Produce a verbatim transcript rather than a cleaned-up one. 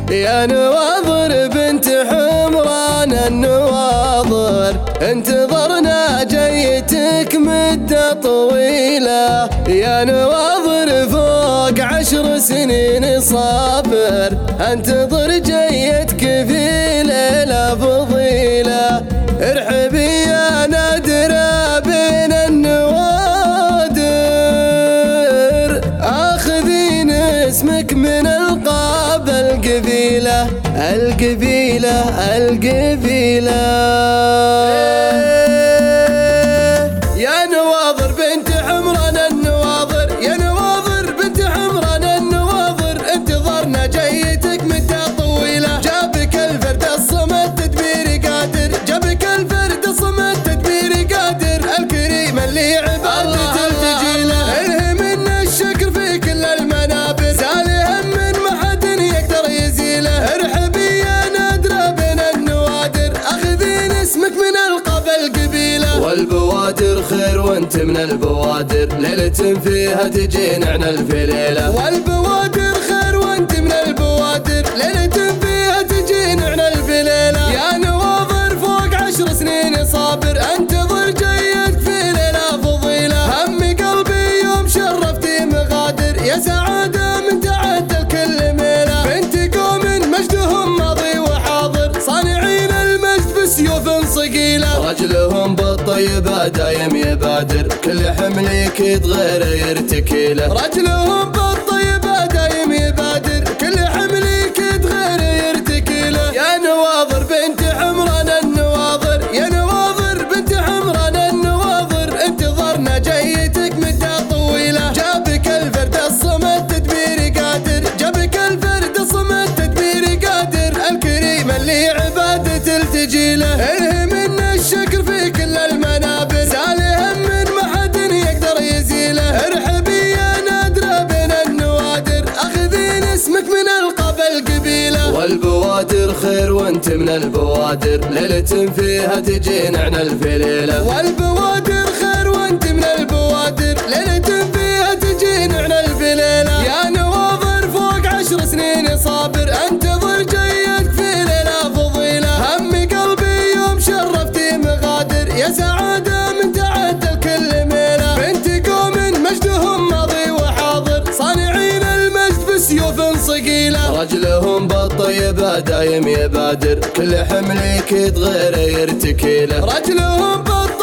يا نواظر بنت حمران النواظر، انتظرنا جيتك مدة طويلة. يا نواظر فوق عشر سنين صابر، انتظر جيتك في ليلة فضيلة. ارحبي يا نادرة بين النوادر، اخذين اسمك من القاب القبيلة القبيلة القبيلة. يا نواظر بنت حمران النواظر، يا نواظر بنت حمران النواظر، انتظرنا جيتك مدة طويلة. جابك الفرد الصمد تدبير قادر، جابك الفرد الصمد تدبير قادر، الكريم اللي عبادته التجيله. الهم من الشكر في كل المنابر، زالهم من ما حد يقدر يزيله. ارحبي يا نادرة بين النوادر، اخذين اسمك من القاب القبيلة. والبوادر خير وانت من البوادر، ليلة فيها تجي نعنل في ليلة. والبوادر خير وانت من البوادر، ليلة فيها تجي نعنل في ليلة. يا نواظر فوق عشر سنين صابر، انتظر جيتك في ليلة فضيلة. هم قلبي يوم شرفتي مغادر، يا سعادة من تعدى الكل ميلة. بنت قوم مجدهم ماضي وحاضر، صانعين المجد بسيوف صقيلة. رجلهم بالطيبة دايم يبادر، كل حملك يتغير يرتكيله. رجلهم بالطيبة دايم يبادر، كل حملك يتغير يرتكيله. يا نواظر بنت حمران النواظر، يا نواظر بنت حمران النواظر، انتظرنا جيتك مدة طويلة. جابك الفرد الصمد تدبير قادر، جابك الفرد الصمد تدبير قادر، الكريم اللي عبادته التجيله. الهم من الشكر في كل المنابر، زالهم من ما حد يقدر يزيله. ارحبي يا نادرة بين النوادر، اخذين اسمك من القاب القبيلة. والبوادر خير وانت من البوادر، ليلة فيها تجي نعنل في ليلة. والبوادر خير وانت من البوادر، ليلة فيها تجي نعنل في ليلة. يا نواظر فوق عشر سنين صابر، انتظر جيتك في ليلة فضيلة. هم قلبي يوم شرفتي مغادر، يا سعادة من تعدى الكل ميلة. بنت قوم مجدهم ماضي وحاضر، صانعين المجد بسيوف صقيلة. رجلهم بالطيبة دايم يبادر، كل حملك يتغير يرتكيله. رجلهم بالطيبة